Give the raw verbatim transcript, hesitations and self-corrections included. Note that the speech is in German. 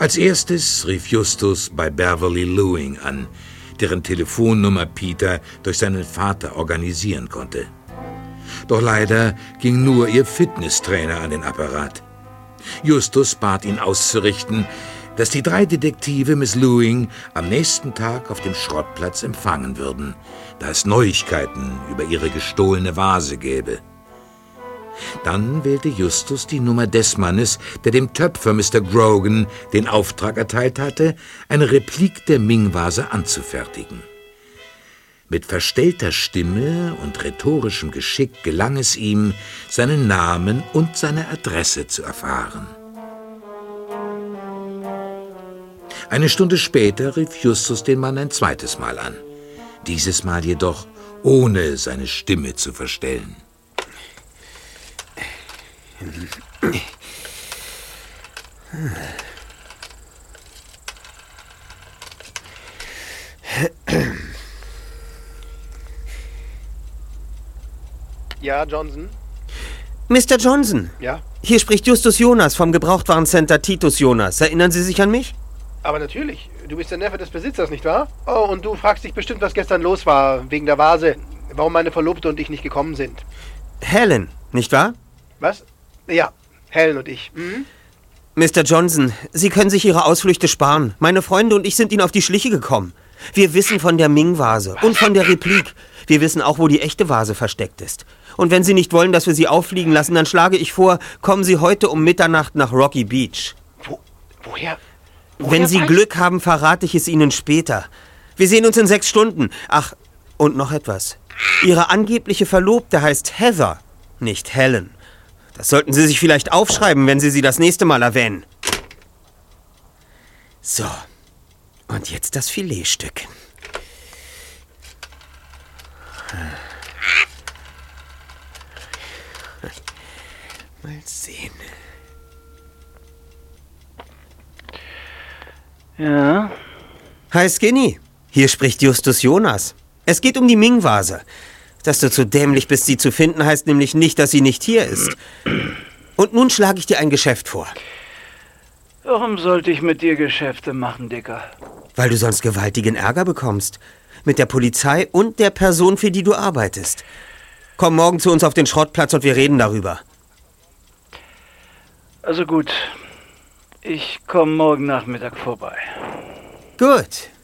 Als erstes rief Justus bei Beverly Lewing an, deren Telefonnummer Peter durch seinen Vater organisieren konnte. Doch leider ging nur ihr Fitnesstrainer an den Apparat. Justus bat ihn auszurichten, dass die drei Detektive Miss Lewing am nächsten Tag auf dem Schrottplatz empfangen würden, da es Neuigkeiten über ihre gestohlene Vase gäbe. Dann wählte Justus die Nummer des Mannes, der dem Töpfer Mister Grogan den Auftrag erteilt hatte, eine Replik der Ming-Vase anzufertigen. Mit verstellter Stimme und rhetorischem Geschick gelang es ihm, seinen Namen und seine Adresse zu erfahren. Eine Stunde später rief Justus den Mann ein zweites Mal an. Dieses Mal jedoch ohne seine Stimme zu verstellen. Ja, Johnson? Mister Johnson? Ja? Hier spricht Justus Jonas vom Gebrauchtwarencenter Titus Jonas. Erinnern Sie sich an mich? Aber natürlich. Du bist der Neffe des Besitzers, nicht wahr? Oh, und du fragst dich bestimmt, was gestern los war, wegen der Vase. Warum meine Verlobte und ich nicht gekommen sind. Helen, nicht wahr? Was? Ja, Helen und ich. Mhm. Mister Johnson, Sie können sich Ihre Ausflüchte sparen. Meine Freunde und ich sind Ihnen auf die Schliche gekommen. Wir wissen von der Ming-Vase und von der Replik. Wir wissen auch, wo die echte Vase versteckt ist. Und wenn Sie nicht wollen, dass wir Sie auffliegen lassen, dann schlage ich vor, kommen Sie heute um Mitternacht nach Rocky Beach. Wo, woher? woher Wenn Sie weiß? Glück haben, verrate ich es Ihnen später. Wir sehen uns in sechs Stunden. Ach, und noch etwas. Ihre angebliche Verlobte heißt Heather, nicht Helen. Das sollten Sie sich vielleicht aufschreiben, wenn Sie sie das nächste Mal erwähnen. So, und jetzt das Filetstück. Mal sehen. Ja? Hi Skinny, hier spricht Justus Jonas. Es geht um die Ming-Vase. Dass du zu dämlich bist, sie zu finden, heißt nämlich nicht, dass sie nicht hier ist. Und nun schlage ich dir ein Geschäft vor. Warum sollte ich mit dir Geschäfte machen, Dicker? Weil du sonst gewaltigen Ärger bekommst. Mit der Polizei und der Person, für die du arbeitest. Komm morgen zu uns auf den Schrottplatz und wir reden darüber. Also gut. Ich komme morgen Nachmittag vorbei. Gut.